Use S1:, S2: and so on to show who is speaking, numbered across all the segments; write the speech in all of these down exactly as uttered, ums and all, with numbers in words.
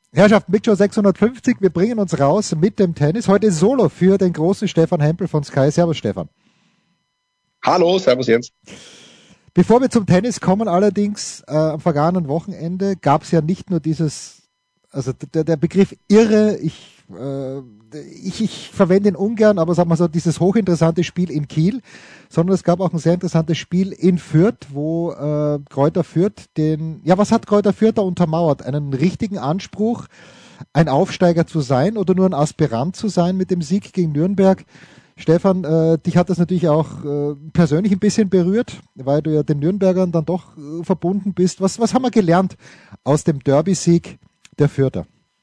S1: Herrschaft, Big Show sechshundertfünfzig, wir bringen uns raus mit dem Tennis. Heute Solo für den großen Stefan Hempel von Sky. Servus Stefan.
S2: Hallo, servus Jens.
S1: Bevor wir zum Tennis kommen allerdings, äh, am vergangenen Wochenende gab es ja nicht nur dieses, also der, der Begriff irre, ich, äh, ich, ich verwende ihn ungern, aber sag mal so, dieses hochinteressante Spiel in Kiel, sondern es gab auch ein sehr interessantes Spiel in Fürth, wo äh, Greuther Fürth den, ja was hat Greuther Fürth da untermauert? Einen richtigen Anspruch, ein Aufsteiger zu sein oder nur ein Aspirant zu sein mit dem Sieg gegen Nürnberg? Stefan, äh, dich hat das natürlich auch äh, persönlich ein bisschen berührt, weil du ja den Nürnbergern dann doch äh, verbunden bist. Was, was haben wir gelernt aus dem Derby-Sieg der Fürther?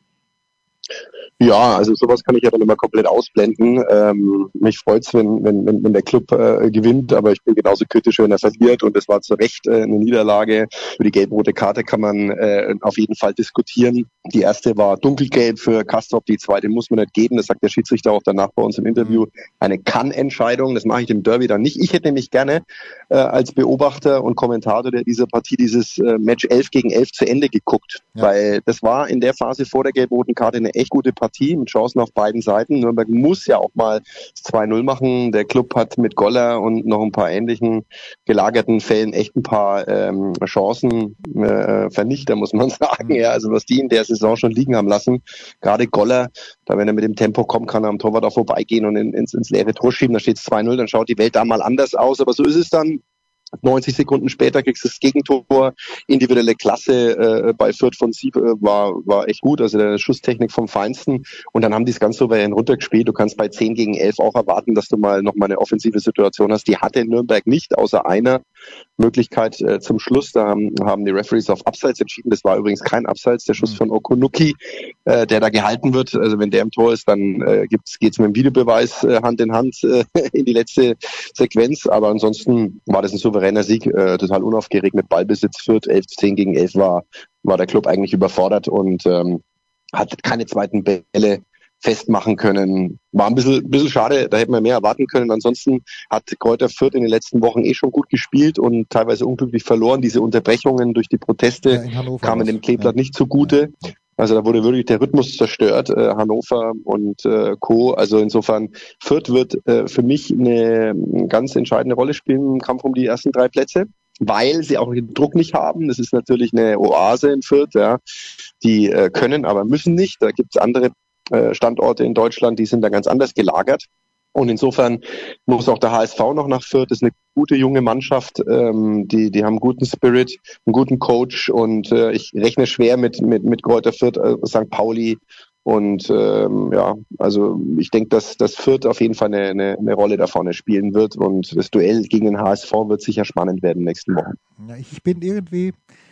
S2: Ja, also sowas kann ich ja dann immer komplett ausblenden. Ähm, mich freut's, wenn, wenn, wenn, wenn der Club äh, gewinnt, aber ich bin genauso kritisch, wenn er verliert, und es war zu Recht äh, eine Niederlage. Über die gelb-rote Karte kann man äh, auf jeden Fall diskutieren. Die erste war dunkelgelb für Kastrop, die zweite muss man nicht geben. Das sagt der Schiedsrichter auch danach bei uns im Interview. Eine Kann-Entscheidung, das mache ich dem Derby dann nicht. Ich hätte nämlich gerne äh, als Beobachter und Kommentator der dieser Partie dieses äh, Match elf gegen elf zu Ende geguckt, ja. Weil das war in der Phase vor der gelb-roten Karte eine echt gute Partie. Partie mit Chancen auf beiden Seiten. Nürnberg muss ja auch mal zwei null machen. Der Club hat mit Goller und noch ein paar ähnlichen gelagerten Fällen echt ein paar ähm, Chancen äh, vernichtet, muss man sagen. Ja, also was die in der Saison schon liegen haben lassen. Gerade Goller, da wenn er mit dem Tempo kommt, kann er am Torwart auch vorbeigehen und in, ins, ins leere Tor schieben. Da steht es zwei null, dann schaut die Welt da mal anders aus. Aber so ist es dann. neunzig Sekunden später kriegst du das Gegentor. Individuelle Klasse äh, bei Fürth von Sieb äh, war war echt gut, also der Schusstechnik vom Feinsten. Und dann haben die es ganz souverän runtergespielt. Du kannst bei zehn gegen elf auch erwarten, dass du mal noch mal eine offensive Situation hast. Die hatte Nürnberg nicht, außer einer Möglichkeit äh, zum Schluss. Da haben, haben die Referees auf Abseits entschieden. Das war übrigens kein Abseits, der Schuss von Okunuki, äh, der da gehalten wird. Also wenn der im Tor ist, dann äh, gibt's, geht's mit dem Videobeweis äh, Hand in Hand äh, in die letzte Sequenz. Aber ansonsten war das ein souveräner Sieg, äh, total unaufgeregt mit Ballbesitz. Fürth elf zehn gegen elf war, war der Club eigentlich überfordert und ähm, hat keine zweiten Bälle festmachen können. War ein bisschen, bisschen schade, da hätten wir mehr erwarten können. Ansonsten hat Greuther Fürth in den letzten Wochen eh schon gut gespielt und teilweise unglücklich verloren. Diese Unterbrechungen durch die Proteste ja, kamen dem Kleeblatt ja. nicht zugute. Ja. Also da wurde wirklich der Rhythmus zerstört, äh, Hannover und äh, Co. Also insofern, Fürth wird äh, für mich eine, eine ganz entscheidende Rolle spielen im Kampf um die ersten drei Plätze, weil sie auch den Druck nicht haben. Das ist natürlich eine Oase in Fürth, ja. Die äh, können, aber müssen nicht. Da gibt's andere äh, Standorte in Deutschland, die sind da ganz anders gelagert. Und insofern muss auch der H S V noch nach Fürth. Das ist eine gute junge Mannschaft. Ähm, die, die haben einen guten Spirit, einen guten Coach. Und äh, ich rechne schwer mit, mit, mit Greuther Fürth, äh, Sankt Pauli. Und ähm, ja, also ich denke, dass, dass Fürth auf jeden Fall eine, eine, eine Rolle da vorne spielen wird. Und das Duell gegen den H S V wird sicher spannend werden nächsten Wochen.
S1: Ja, ich bin irgendwie...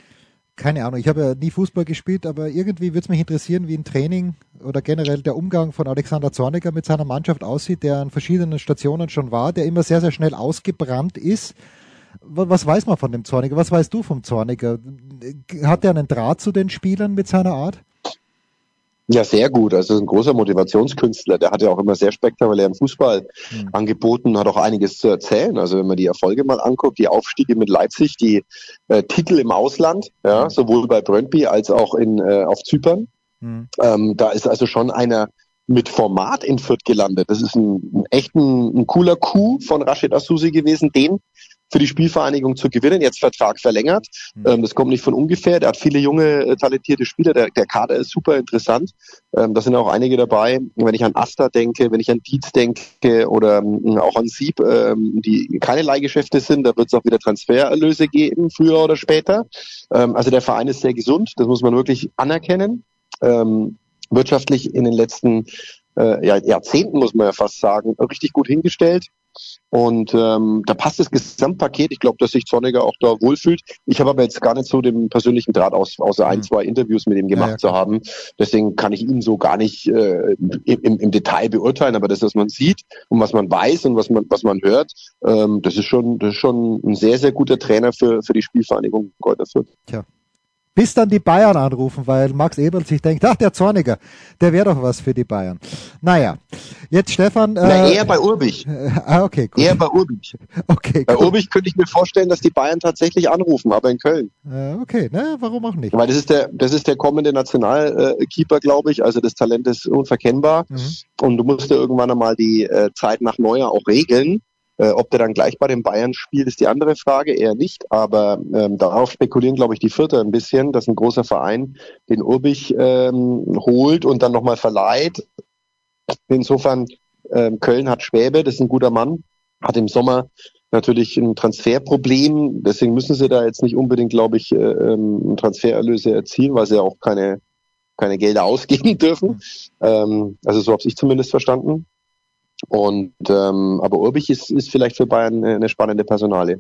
S1: Keine Ahnung, ich habe ja nie Fußball gespielt, aber irgendwie würde es mich interessieren, wie ein Training oder generell der Umgang von Alexander Zorniger mit seiner Mannschaft aussieht, der an verschiedenen Stationen schon war, der immer sehr, sehr schnell ausgebrannt ist. Was weiß man von dem Zorniger? Was weißt du vom Zorniger? Hat er einen Draht zu den Spielern mit seiner Art?
S2: Ja, sehr gut. Also ein großer Motivationskünstler. Der hat ja auch immer sehr spektakulären Fußball mhm. angeboten, hat auch einiges zu erzählen. Also wenn man die Erfolge mal anguckt, die Aufstiege mit Leipzig, die äh, Titel im Ausland, ja, mhm. sowohl bei Brøndby als auch in äh, auf Zypern. Mhm. Ähm, da ist also schon einer mit Format in Fürth gelandet. Das ist ein, ein echt ein, ein cooler Coup von Rashid Asusi gewesen, den für die Spielvereinigung zu gewinnen, jetzt Vertrag verlängert. Mhm. Ähm, das kommt nicht von ungefähr. Der hat viele junge, äh, talentierte Spieler. Der, der Kader ist super interessant. Ähm, da sind auch einige dabei. Wenn ich an Asta denke, wenn ich an Dietz denke oder ähm, auch an Sieb, ähm, die keine Leihgeschäfte sind, da wird es auch wieder Transfererlöse geben, früher oder später. Ähm, also der Verein ist sehr gesund. Das muss man wirklich anerkennen. Ähm, wirtschaftlich in den letzten äh, ja, Jahrzehnten, muss man ja fast sagen, richtig gut hingestellt. Und ähm, da passt das Gesamtpaket. Ich glaube, dass sich Zorniger auch da wohlfühlt. Ich habe aber jetzt gar nicht so den persönlichen Draht aus, außer ein, zwei Interviews mit ihm gemacht ja, ja, zu haben. Deswegen kann ich ihn so gar nicht äh, im, im Detail beurteilen. Aber das, was man sieht und was man weiß und was man was man hört, ähm, das ist schon das ist schon ein sehr, sehr guter Trainer für für die Spielvereinigung Greuther Fürth.
S1: Tja. Bis dann die Bayern anrufen, weil Max Eberl sich denkt, ach, der Zorniger, der wäre doch was für die Bayern. Naja, jetzt Stefan. Äh,
S2: Na, eher bei Urbich.
S1: Äh, ah, okay, gut.
S2: Eher bei Urbich.
S1: Okay,
S2: bei
S1: gut.
S2: Urbich könnte ich mir vorstellen, dass die Bayern tatsächlich anrufen, aber in Köln.
S1: Äh, okay, na, warum auch nicht?
S2: Weil das ist der, das ist der kommende Nationalkeeper, glaube ich. Also das Talent ist unverkennbar. Mhm. Und du musst ja irgendwann einmal die äh, Zeit nach Neujahr auch regeln. Äh, ob der dann gleich bei den Bayern spielt, ist die andere Frage, eher nicht. Aber ähm, darauf spekulieren, glaube ich, die Vierter ein bisschen, dass ein großer Verein den Urbich ähm, holt und dann nochmal verleiht. Insofern, ähm, Köln hat Schwäbe, das ist ein guter Mann, hat im Sommer natürlich ein Transferproblem. Deswegen müssen sie da jetzt nicht unbedingt, glaube ich, ähm, Transfererlöse erzielen, weil sie ja auch keine, keine Gelder ausgeben dürfen. Ähm, also so habe ich zumindest verstanden. Und ähm, aber Urbich ist, ist vielleicht für Bayern eine spannende Personalie.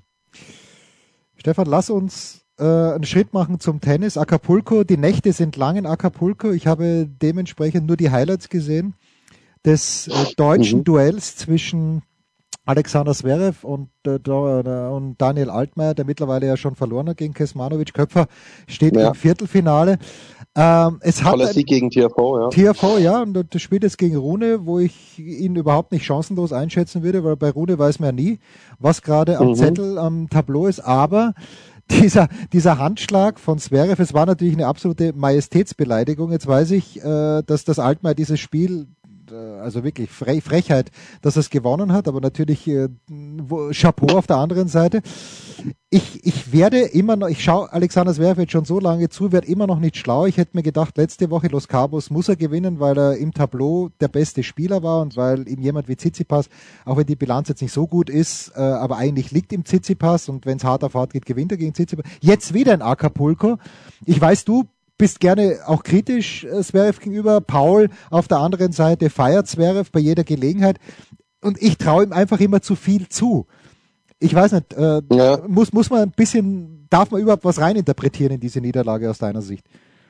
S1: Stefan, lass uns äh, einen Schritt machen zum Tennis. Acapulco, die Nächte sind lang in Acapulco. Ich habe dementsprechend nur die Highlights gesehen des äh, deutschen mhm. Duells zwischen Alexander Zverev und, äh, und Daniel Altmaier, der mittlerweile ja schon verloren hat gegen Kecmanovic. Köpfer steht ja im Viertelfinale. Ähm, es
S2: Toller
S1: hat
S2: Sieg gegen T F O, ja.
S1: T F O, ja, und das spielt jetzt gegen Rune, wo ich ihn überhaupt nicht chancenlos einschätzen würde, weil bei Rune weiß man ja nie, was gerade am mhm. Zettel, am Tableau ist, aber dieser, dieser Handschlag von Zverev, es war natürlich eine absolute Majestätsbeleidigung. Jetzt weiß ich, äh, dass das Altmaier dieses Spiel, also wirklich Fre- Frechheit, dass er es gewonnen hat, aber natürlich äh, wo, Chapeau auf der anderen Seite. Ich, ich werde immer noch, ich schaue Alexander Zverev jetzt schon so lange zu, werde immer noch nicht schlau. Ich hätte mir gedacht, letzte Woche Los Cabos muss er gewinnen, weil er im Tableau der beste Spieler war und weil ihm jemand wie Tsitsipas, auch wenn die Bilanz jetzt nicht so gut ist, äh, aber eigentlich liegt ihm Tsitsipas und wenn es hart auf hart geht, gewinnt er gegen Tsitsipas. Jetzt wieder in Acapulco. Ich weiß, du bist gerne auch kritisch äh, Zverev gegenüber. Paul auf der anderen Seite feiert Zverev bei jeder Gelegenheit. Und ich traue ihm einfach immer zu viel zu. Ich weiß nicht, äh, ja. muss, muss man ein bisschen, darf man überhaupt was reininterpretieren in diese Niederlage aus deiner Sicht?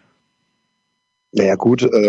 S2: Naja gut, äh,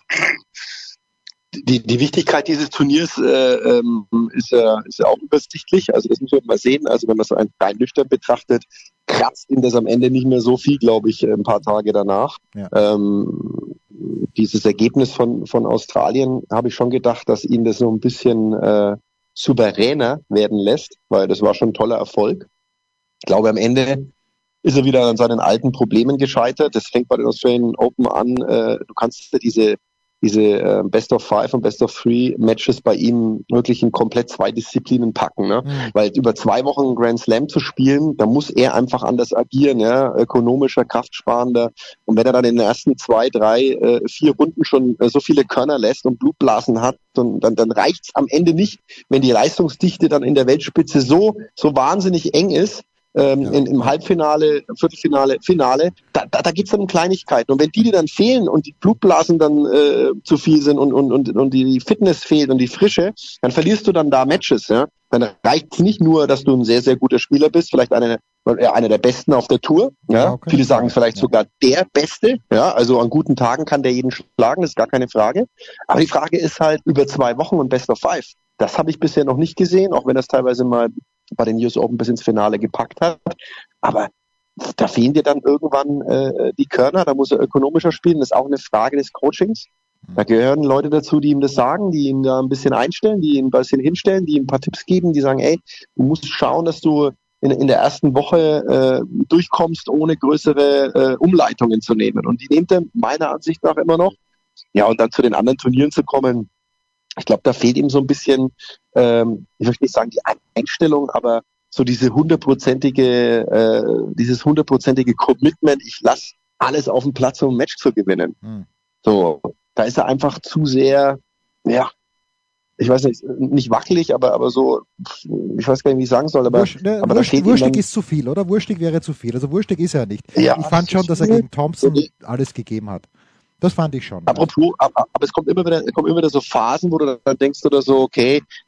S2: die, die Wichtigkeit dieses Turniers äh, ähm, ist, ja, ist ja auch übersichtlich. Also das muss man mal sehen. Also wenn man es rein nüchtern betrachtet, kratzt ihm das am Ende nicht mehr so viel, glaube ich, ein paar Tage danach. Ja. Ähm, dieses Ergebnis von, von Australien habe ich schon gedacht, dass ihn das so ein bisschen äh, souveräner werden lässt, weil das war schon ein toller Erfolg. Ich glaube, am Ende ist er wieder an seinen alten Problemen gescheitert. Das fängt bei den Australian Open an. Äh, du kannst diese diese äh, Best of Five und Best of Three Matches bei ihm wirklich in komplett zwei Disziplinen packen, ne? Mhm. Weil über zwei Wochen einen Grand Slam zu spielen, da muss er einfach anders agieren, ja, ökonomischer, kraftsparender. Und wenn er dann in den ersten zwei, drei, äh, vier Runden schon äh, so viele Körner lässt und Blutblasen hat, und dann, dann reicht's am Ende nicht, wenn die Leistungsdichte dann in der Weltspitze so so wahnsinnig eng ist. Ähm, ja. in, im Halbfinale, Viertelfinale, Finale, da, da, da geht's dann um Kleinigkeiten. Und wenn die dir dann fehlen und die Blutblasen dann äh, zu viel sind und, und, und, und die Fitness fehlt und die Frische, dann verlierst du dann da Matches. Ja? Dann reicht's nicht nur, dass du ein sehr, sehr guter Spieler bist, vielleicht einer ja, einer der Besten auf der Tour. Ja? Ja, okay. Viele sagen vielleicht ja. sogar der Beste. Ja, also an guten Tagen kann der jeden schlagen, das ist gar keine Frage. Aber die Frage ist halt über zwei Wochen und Best of Five. Das habe ich bisher noch nicht gesehen, auch wenn das teilweise mal bei den U S Open bis ins Finale gepackt hat. Aber da fehlen dir dann irgendwann äh, die Körner, da muss er ökonomischer spielen. Das ist auch eine Frage des Coachings. Da gehören Leute dazu, die ihm das sagen, die ihn da ein bisschen einstellen, die ihn ein bisschen hinstellen, die ihm ein paar Tipps geben, die sagen, ey, du musst schauen, dass du in, in der ersten Woche äh, durchkommst, ohne größere äh, Umleitungen zu nehmen. Und die nimmt er meiner Ansicht nach immer noch. Ja, und dann zu den anderen Turnieren zu kommen, ich glaube, da fehlt ihm so ein bisschen, ähm, ich möchte nicht sagen die Einstellung, aber so diese hundertprozentige, äh, dieses hundertprozentige Commitment, ich lasse alles auf dem Platz, um ein Match zu gewinnen. Hm. So, da ist er einfach zu sehr, ja, ich weiß nicht, nicht wackelig, aber aber so, ich weiß gar nicht, wie ich sagen soll, aber,
S1: Wursch, ne,
S2: aber
S1: Wursch, wurstig ist zu viel, oder? Wurstig wäre zu viel. Also wurstig ist er nicht. Ja, ich fand schon, dass er gegen Thompson alles gegeben hat. Das fand ich schon.
S2: Apropos, ja. aber, aber es kommt immer wieder, es kommen immer wieder so Phasen, wo du dann denkst oder so, okay,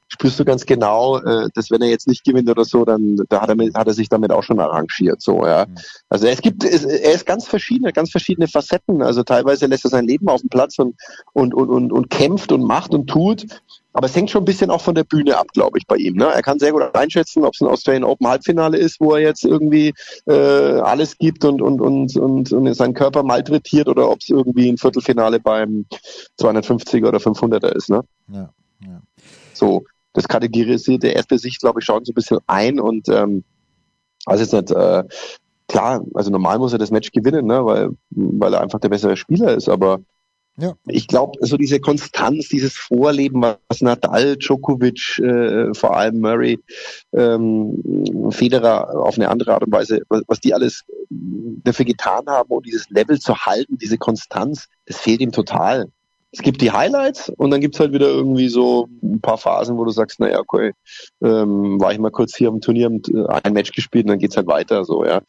S2: spürst du ganz genau, äh, dass wenn er jetzt nicht gewinnt oder so, dann da hat er, mit, hat er sich damit auch schon arrangiert. So, ja. Mhm. Also es gibt, es, er ist ganz verschiedene, ganz verschiedene Facetten. Also teilweise lässt er sein Leben auf dem Platz und und und und, und kämpft und macht und tut. Aber es hängt schon ein bisschen auch von der Bühne ab, glaube ich, bei ihm. Ne? Er kann sehr gut einschätzen, ob es ein Australian Open Halbfinale ist, wo er jetzt irgendwie äh, alles gibt und und und und, und seinen Körper malträtiert, oder ob es irgendwie ein Viertelfinale beim zweihundertfünfziger oder fünfhunderter ist. Ne?
S1: Ja, ja.
S2: So, das kategorisiert er erst für sich, glaube ich, schauen so ein bisschen ein und ähm, also jetzt nicht äh, klar, also normal muss er das Match gewinnen, ne, weil weil er einfach der bessere Spieler ist, aber ja. Ich glaube, so diese Konstanz, dieses Vorleben, was Nadal, Djokovic, äh, vor allem Murray, ähm, Federer auf eine andere Art und Weise, was, was die alles dafür getan haben, um dieses Level zu halten, diese Konstanz, das fehlt ihm total. Es gibt die Highlights und dann gibt's halt wieder irgendwie so ein paar Phasen, wo du sagst, naja, okay, ähm, war ich mal kurz hier am Turnier und äh, ein Match gespielt und dann geht's halt weiter, so, ja.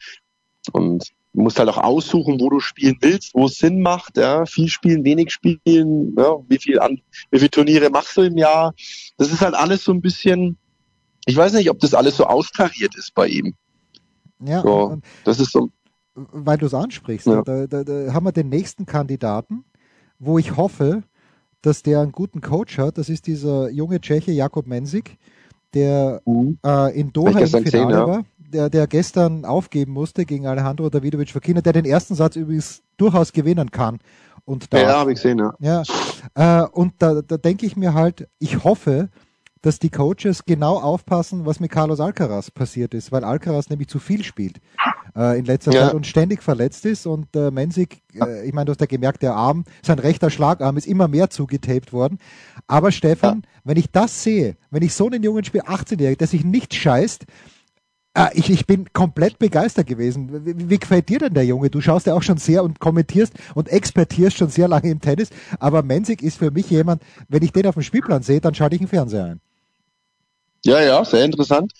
S2: Und du musst halt auch aussuchen, wo du spielen willst, wo es Sinn macht, ja, viel spielen, wenig spielen, ja, wie viel an, wie viele Turniere machst du im Jahr? Das ist halt alles so ein bisschen, ich weiß nicht, ob das alles so austariert ist bei ihm.
S1: Ja,
S2: so,
S1: und,
S2: das ist so,
S1: weil du es ansprichst,
S2: ja.
S1: da, da, da haben wir den nächsten Kandidaten, wo ich hoffe, dass der einen guten Coach hat. Das ist dieser junge Tscheche Jakub Mensik, der mhm. äh, in Doha im Finale gesehen, ja. war. Der, der gestern aufgeben musste gegen Alejandro Davidovich Fokina, der den ersten Satz übrigens durchaus gewinnen kann. Und darf.
S2: Ja, habe ich gesehen, ja.
S1: ja äh, und da, da denke ich mir halt, ich hoffe, dass die Coaches genau aufpassen, was mit Carlos Alcaraz passiert ist, weil Alcaraz nämlich zu viel spielt äh, in letzter ja. Zeit und ständig verletzt ist. Und äh, Mensik, äh, ich meine, du hast ja gemerkt, der Arm, sein rechter Schlagarm ist immer mehr zugetaped worden. Aber Stefan, ja. wenn ich das sehe, wenn ich so einen jungen Spieler, achtzehnjährigen, der sich nicht scheißt, Ah, ich, ich bin komplett begeistert gewesen. Wie, wie gefällt dir denn der Junge? Du schaust ja auch schon sehr und kommentierst und expertierst schon sehr lange im Tennis. Aber Mensik ist für mich jemand, wenn ich den auf dem Spielplan sehe, dann schalte ich den Fernseher ein.
S2: Ja, ja, sehr interessant.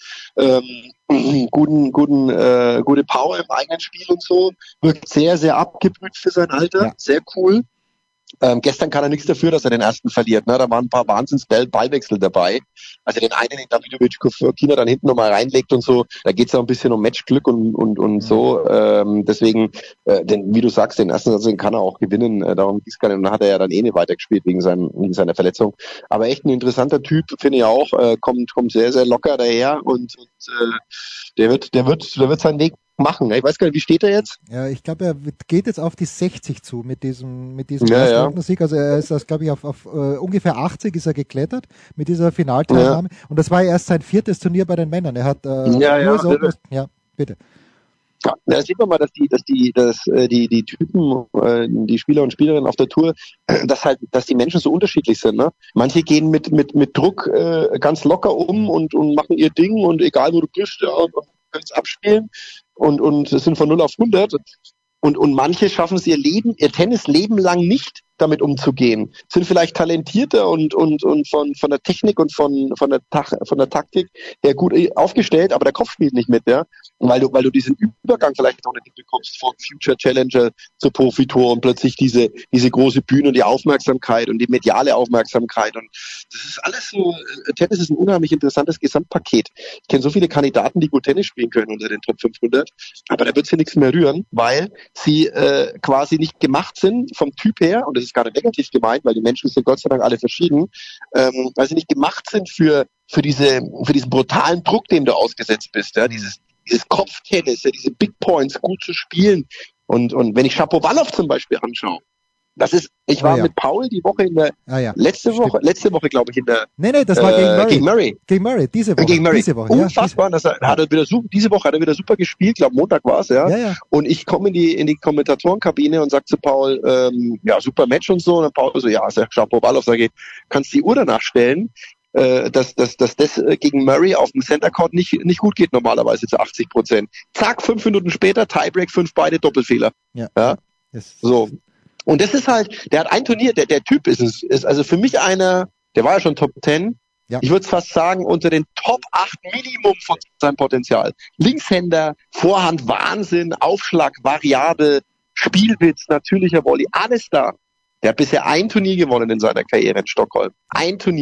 S2: Ähm, guten, guten, äh, gute Power im eigenen Spiel und so. Wirkt sehr, sehr abgebrüht für sein Alter. Ja. Sehr cool. Ähm, gestern kann er nichts dafür, dass er den ersten verliert. Ne? Da waren ein paar Wahnsinns-Ballwechsel dabei. Also den einen, den Davidovich Fokina dann hinten nochmal reinlegt und so. Da geht es auch ein bisschen um Matchglück und und und mhm. so. Ähm, deswegen, äh, den, wie du sagst, den ersten Satz, den kann er auch gewinnen. Äh, darum geht's gar nicht. Und dann hat er ja dann eh nicht weitergespielt wegen, seinem, wegen seiner Verletzung. Aber echt ein interessanter Typ, finde ich auch. Äh, kommt kommt sehr, sehr locker daher und, und äh, der wird, der wird, der wird seinen Weg machen. Ich weiß gar nicht, wie steht er jetzt?
S1: Ja, ich glaube, er geht jetzt auf die sechzig zu mit diesem mit diesem
S2: ja,
S1: ersten
S2: ja.
S1: Sieg. Also er ist, das glaube ich, auf, auf uh, ungefähr achtzig ist er geklettert mit dieser Finalteilnahme. Ja. Und das war ja erst sein viertes Turnier bei den Männern. Er hat äh,
S2: ja, ja,
S1: so, ja, bitte.
S2: Ja, da sieht man mal, dass die, dass die, dass äh, die, die Typen, äh, die Spieler und Spielerinnen auf der Tour, äh, dass halt, dass die Menschen so unterschiedlich sind. Ne? Manche gehen mit mit mit Druck äh, ganz locker um und und machen ihr Ding und egal wo du bist, ja, und, und kannst abspielen und und sind von null auf hundert. Und und manche schaffen es ihr Leben, ihr Tennisleben lang nicht damit umzugehen, sind vielleicht talentierter und und und von von der Technik und von von der Tach, von der Taktik her gut aufgestellt, aber der Kopf spielt nicht mit, ja, weil du weil du diesen Übergang vielleicht auch nicht bekommst von Future Challenger zur Profitour und plötzlich diese diese große Bühne und die Aufmerksamkeit und die mediale Aufmerksamkeit und das ist alles so. Tennis ist ein unheimlich interessantes Gesamtpaket. Ich kenne so viele Kandidaten, die gut Tennis spielen können unter den Top fünfhundert, aber da wird sie nichts mehr rühren, weil sie äh, quasi nicht gemacht sind vom Typ her, und das ist gar nicht negativ gemeint, weil die Menschen sind Gott sei Dank alle verschieden, ähm, weil sie nicht gemacht sind für für diese für diesen brutalen Druck, dem du ausgesetzt bist, ja, dieses dieses Kopftennis, ja, diese Big Points gut zu spielen. Und und wenn ich Shapovalov zum Beispiel anschaue, das ist, ich war oh, ja. mit Paul die Woche in der, ah, ja. letzte Woche, Stimmt. letzte Woche glaube ich in der,
S1: nee, nee, das war gegen Murray.
S2: Gegen Murray.
S1: Gegen Murray, diese Woche.
S2: Gegen Murray.
S1: Diese Woche.
S2: Unfassbar,
S1: ja,
S2: das hat er wieder super, diese Woche hat er wieder super gespielt, glaube Montag war es, ja.
S1: Ja, ja.
S2: Und ich komme in die, in die Kommentatorenkabine und sag zu Paul, ähm, ja, super Match und so, und dann Paul so, ja, sag Shapovalov, sage ich, kannst die Uhr danach stellen, äh, dass, dass, dass das gegen Murray auf dem Center Court nicht, nicht gut geht, normalerweise zu achtzig Prozent. Zack, fünf Minuten später, Tiebreak, fünf beide, Doppelfehler.
S1: Ja.
S2: ja? So. Und das ist halt, der hat ein Turnier, der, der Typ ist es, ist also für mich einer, der war ja schon Top zehn. Ja. Ich würde fast sagen, unter den Top acht Minimum von seinem Potenzial. Linkshänder, Vorhand, Wahnsinn, Aufschlag, variabel, Spielwitz, natürlicher Volley, alles da. Der hat bisher ein Turnier gewonnen in seiner Karriere in Stockholm. Ein Turnier.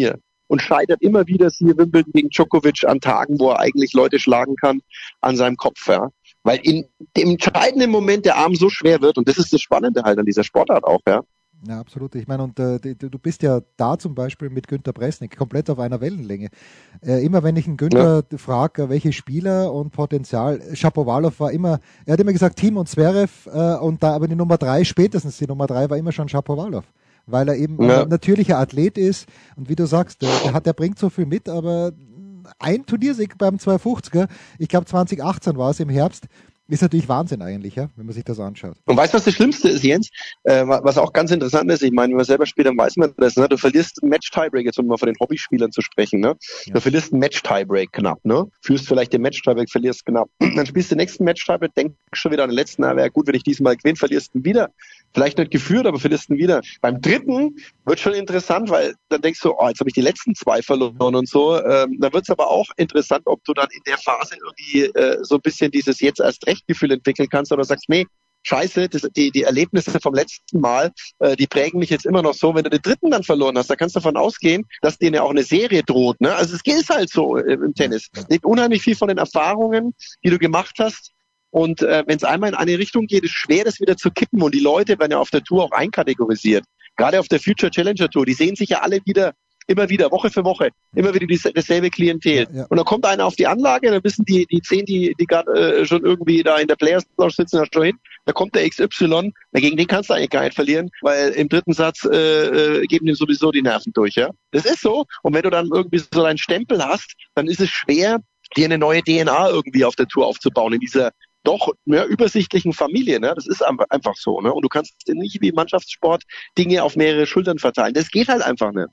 S2: und scheitert immer wieder, siehe Wimbledon gegen Djokovic, an Tagen, wo er eigentlich Leute schlagen kann, an seinem Kopf, ja. Weil in dem entscheidenden Moment der Arm so schwer wird, und das ist das Spannende halt an dieser Sportart auch, ja.
S1: Ja, absolut. Ich meine, und äh, du bist ja da zum Beispiel mit Günter Bresnik komplett auf einer Wellenlänge. Äh, immer wenn ich einen Günter ja. frage, welche Spieler und Potenzial, Shapovalov war immer, er hat immer gesagt Thiem und Zverev, äh, und da aber die Nummer drei, spätestens die Nummer drei war immer schon Shapovalov, weil er eben ja. ein natürlicher Athlet ist und wie du sagst, der, der hat, der bringt so viel mit, aber ein Turniersieg beim zweihundertfünfziger, ich glaube zwanzig achtzehn war es im Herbst, ist natürlich Wahnsinn eigentlich, ja, wenn man sich das anschaut.
S2: Und weißt du, was das Schlimmste ist, Jens? Äh, was auch ganz interessant ist, ich meine, wenn man selber spielt, dann weiß man das, ne? Du verlierst einen Match-Tiebreak, jetzt um mal von den Hobbyspielern zu sprechen, ne? Ja. Du verlierst einen Match-Tiebreak knapp, ne? Führst vielleicht den Match-Tiebreak, verlierst knapp. Dann spielst du den nächsten Match-Tiebreak, denkst schon wieder an den letzten, na, wäre gut, wenn ich diesmal gewinne, verlierst ihn wieder. Vielleicht nicht geführt, aber verlierst ihn wieder. Beim dritten wird schon interessant, weil dann denkst du, oh, jetzt habe ich die letzten zwei verloren und so. Ähm, dann wird es aber auch interessant, ob du dann in der Phase irgendwie äh, so ein bisschen dieses jetzt erst recht Gefühl entwickeln kannst oder sagst, nee, scheiße, das, die, die Erlebnisse vom letzten Mal, äh, die prägen mich jetzt immer noch so. Wenn du den dritten dann verloren hast, da kannst du davon ausgehen, dass denen ja auch eine Serie droht. Ne? Also es gilt halt so äh, im Tennis. Es lebt unheimlich viel von den Erfahrungen, die du gemacht hast. Und äh, wenn es einmal in eine Richtung geht, ist schwer, das wieder zu kippen. Und die Leute werden ja auf der Tour auch einkategorisiert. Gerade auf der Future Challenger Tour, die sehen sich ja alle wieder, immer wieder, Woche für Woche, immer wieder dies, dasselbe Klientel. Ja, ja. Und dann kommt einer auf die Anlage, dann wissen die, die zehn, die, die gerade äh, schon irgendwie da in der Players Lounge sitzen, da schon hin, da kommt der X Y, gegen den kannst du eigentlich gar nicht verlieren, weil im dritten Satz äh, geben dem sowieso die Nerven durch. Ja, das ist so. Und wenn du dann irgendwie so einen Stempel hast, dann ist es schwer, dir eine neue D N A irgendwie auf der Tour aufzubauen, in dieser doch mehr übersichtlichen Familie, ne? Das ist einfach so, ne? Und du kannst nicht wie im Mannschaftssport Dinge auf mehrere Schultern verteilen. Das geht halt einfach nicht.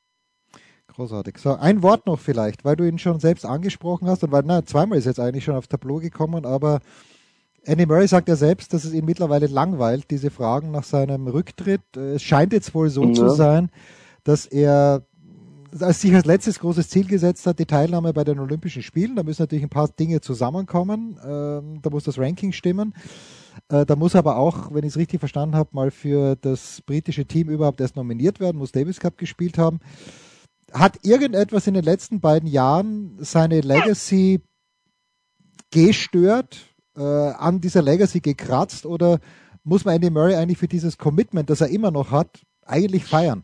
S1: Großartig. So, ein Wort noch vielleicht, weil du ihn schon selbst angesprochen hast und weil, na, zweimal ist jetzt eigentlich schon aufs Tableau gekommen, aber Andy Murray sagt ja selbst, dass es ihn mittlerweile langweilt, diese Fragen nach seinem Rücktritt. Es scheint jetzt wohl so ja. zu sein, dass er als sich als letztes großes Ziel gesetzt hat, die Teilnahme bei den Olympischen Spielen. Da müssen natürlich ein paar Dinge zusammenkommen. Ähm, da muss das Ranking stimmen. Äh, da muss aber auch, wenn ich es richtig verstanden habe, mal für das britische Team überhaupt erst nominiert werden, muss Davis Cup gespielt haben. Hat irgendetwas in den letzten beiden Jahren seine Legacy gestört, äh, an dieser Legacy gekratzt, oder muss man Andy Murray eigentlich für dieses Commitment, das er immer noch hat, eigentlich feiern?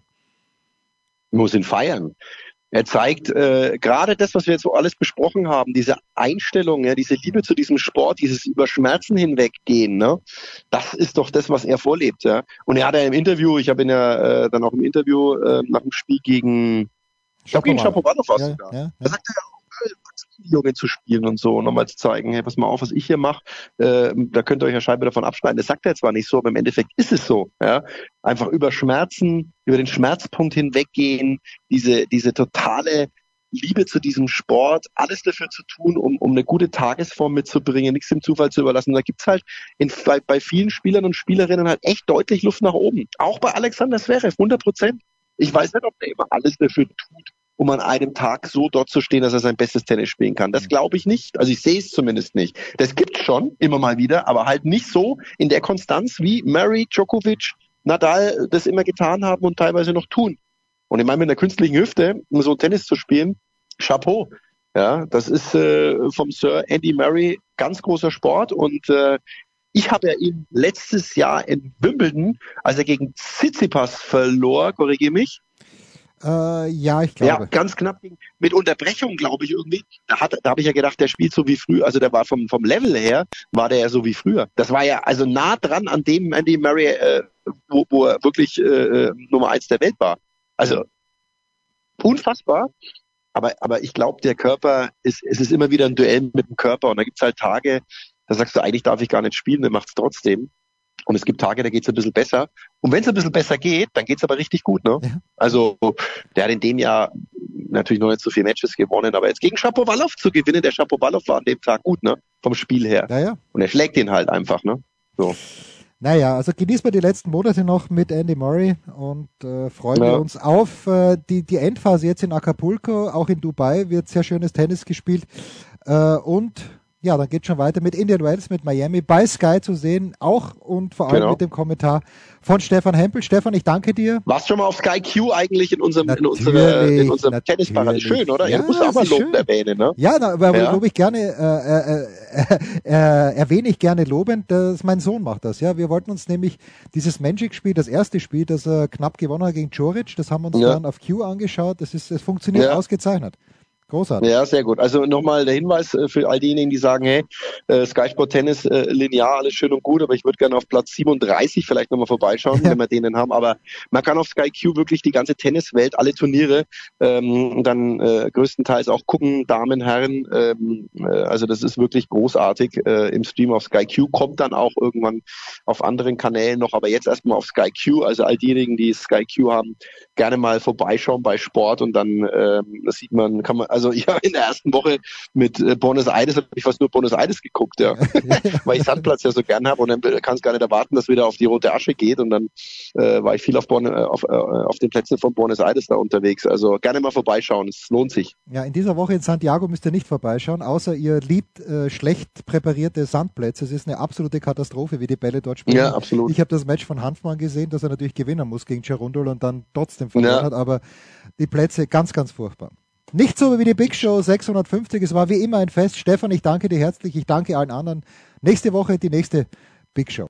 S2: Muss ihn feiern. Er zeigt äh, gerade das, was wir jetzt so alles besprochen haben, diese Einstellung, ja, diese Liebe zu diesem Sport, dieses über Schmerzen hinweggehen, ne? Das ist doch das, was er vorlebt, ja. Und er hat ja im Interview, ich habe ihn ja äh, dann auch im Interview äh, nach dem Spiel gegen ich glaube gegen Shapovalov war es sogar. Ja, ja. Da sagt er ja auch, Junge zu spielen und so, und nochmal zu zeigen, hey, pass mal auf, was ich hier mache, äh, da könnt ihr euch eine Scheibe davon abschneiden. Das sagt er zwar nicht so, aber im Endeffekt ist es so. Ja? Einfach über Schmerzen, über den Schmerzpunkt hinweggehen, diese diese totale Liebe zu diesem Sport, alles dafür zu tun, um um eine gute Tagesform mitzubringen, nichts dem Zufall zu überlassen. Da gibt's halt in, bei, bei vielen Spielern und Spielerinnen halt echt deutlich Luft nach oben. Auch bei Alexander Zverev, hundert Prozent. Ich weiß nicht, ob er immer alles dafür tut, um an einem Tag so dort zu stehen, dass er sein bestes Tennis spielen kann. Das glaube ich nicht. Also ich sehe es zumindest nicht. Das gibt's schon, immer mal wieder, aber halt nicht so in der Konstanz, wie Murray, Djokovic, Nadal das immer getan haben und teilweise noch tun. Und ich meine, mit einer künstlichen Hüfte, um so Tennis zu spielen, Chapeau. Ja, das ist äh, vom Sir Andy Murray ganz großer Sport. Und äh, ich habe ja ihn letztes Jahr in Wimbledon, als er gegen Tsitsipas verlor, korrigiere mich,
S1: Äh, ja, ich glaube.
S2: Ja, ganz knapp mit Unterbrechung, glaube ich, irgendwie. Da, hat, da habe ich ja gedacht, der spielt so wie früher. Also der war vom vom Level her, war der ja so wie früher. Das war ja also nah dran an dem Andy Murray, äh, wo, wo er wirklich äh, Nummer eins der Welt war. Also unfassbar. Aber aber ich glaube, der Körper, ist es ist immer wieder ein Duell mit dem Körper. Und da gibt's halt Tage, da sagst du, eigentlich darf ich gar nicht spielen, der macht's trotzdem. Und es gibt Tage, da geht's ein bisschen besser. Und wenn es ein bisschen besser geht, dann geht's aber richtig gut, ne? Ja. Also, der hat in dem Jahr natürlich noch nicht so viele Matches gewonnen, aber jetzt gegen Shapovalov zu gewinnen, der Shapovalov war an dem Tag gut, ne? Vom Spiel her.
S1: Ja, ja.
S2: Und er schlägt ihn halt einfach, ne? So.
S1: Naja, also genießen wir die letzten Monate noch mit Andy Murray und äh, freuen ja. wir uns auf äh, die, die Endphase jetzt in Acapulco, auch in Dubai wird sehr schönes Tennis gespielt. Äh, und ja, dann geht schon weiter mit Indian Wells, mit Miami bei Sky zu sehen, auch und vor allem
S2: Genau.
S1: mit dem Kommentar von Stefan Hempel. Stefan, ich danke dir.
S2: Warst schon mal auf Sky Q eigentlich in unserem, in
S1: Natürlich,
S2: unserer, in unserem
S1: natürlich.
S2: Tennisparade? Schön, oder?
S1: Ja,
S2: Ja, du musst auch
S1: es
S2: mal
S1: ist
S2: lobend
S1: schön.
S2: erwähnen, ne?
S1: Ja, na, aber
S2: Ja.
S1: lobe ich gerne, äh, äh, äh, äh, erwähne ich gerne lobend, dass mein Sohn macht das. Ja, wir wollten uns nämlich dieses Magic-Spiel, das erste Spiel, das er knapp gewonnen hat gegen Djoric, das haben wir uns
S2: Ja.
S1: dann auf Q angeschaut. Das ist, es funktioniert
S2: Ja.
S1: ausgezeichnet. Großartig.
S2: Ja, sehr gut. Also nochmal der Hinweis äh, für all diejenigen, die sagen, hey, äh, Sky Sport Tennis, äh, linear, alles schön und gut, aber ich würde gerne auf Platz siebenunddreißig vielleicht nochmal vorbeischauen,
S1: Ja.
S2: wenn wir den haben. Aber man kann auf Sky Q wirklich die ganze Tenniswelt, alle Turniere, ähm, dann äh, größtenteils auch gucken, Damen, Herren. Ähm, äh, also das ist wirklich großartig äh, im Stream auf Sky Q. Kommt dann auch irgendwann auf anderen Kanälen noch, aber jetzt erstmal auf Sky Q. Also all diejenigen, die Sky Q haben, gerne mal vorbeischauen bei Sport und dann ähm, das sieht man, kann man, also ich habe in der ersten Woche mit äh, Buenos Aires, habe ich fast nur Buenos Aires geguckt, ja, weil ich Sandplatz ja so gern habe und dann kann es gar nicht erwarten, dass wieder auf die rote Asche geht und dann äh, war ich viel auf, Bon, auf, äh, auf den Plätzen von Buenos Aires da unterwegs, also gerne mal vorbeischauen, es lohnt sich.
S1: Ja, in dieser Woche in Santiago müsst ihr nicht vorbeischauen, außer ihr liebt äh, schlecht präparierte Sandplätze. Es ist eine absolute Katastrophe, wie die Bälle dort spielen.
S2: Ja, absolut.
S1: Ich habe das Match von Hanfmann gesehen, dass er natürlich gewinnen muss gegen Cerundolo und dann trotzdem verloren
S2: Ja.
S1: hat, aber die Plätze ganz, ganz furchtbar. Nicht so wie die Big Show sechshundertfünfzig, es war wie immer ein Fest. Stefan, ich danke dir herzlich, ich danke allen anderen. Nächste Woche die nächste Big Show.